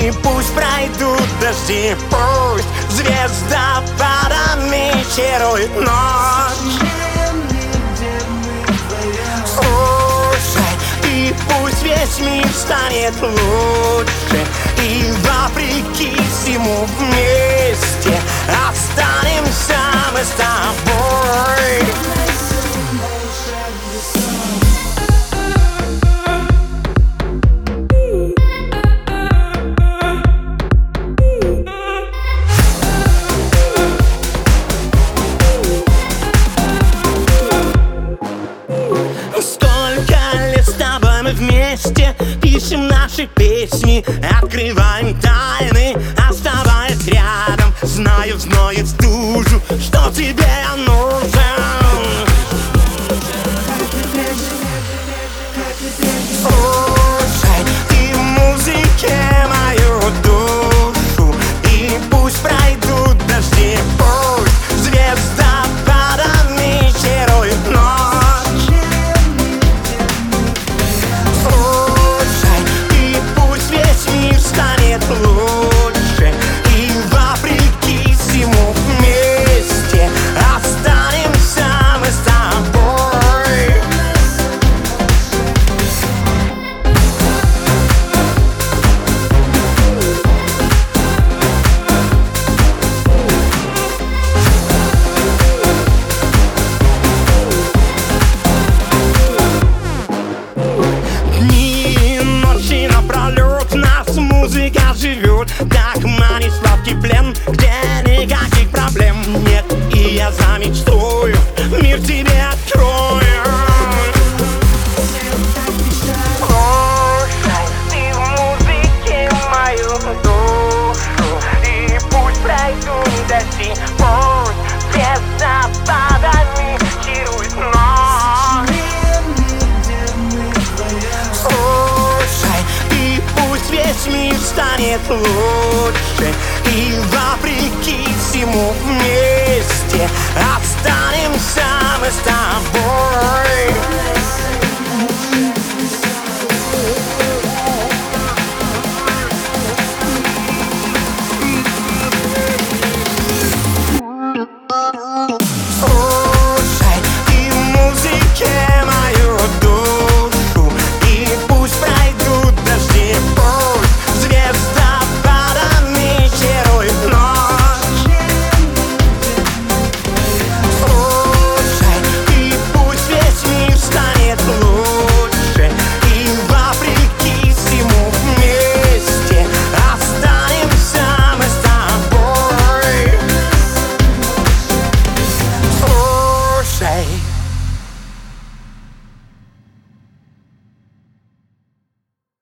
И пусть пройдут дожди, пусть звездопадами чарует ночь. Слушай, и пусть весь мир станет лучше, и вопреки всему вместе останемся мы с тобой. Вместе пишем наши песни, открываем тайны, оставаясь рядом. Знаю, знает стужу, что тебе я нужен. Слушай, ты в музыке мою душу, и пусть пройдут дожди, пусть звездопадами чарует ночь. Лучше, и вопреки всему вместе останемся мы с тобой. Дни и ночи напролет нас музыка живет, так манит сладкий плен, где никаких проблем нет. И я замечтую, мир тебе открою. Слушай, ты в музыке мою душу, и пусть пройдут дожди, пусть звездопадами чарует ночь. Слушай, и пусть весь мир станет лучше, и вопреки всему вместе останемся мы с тобой.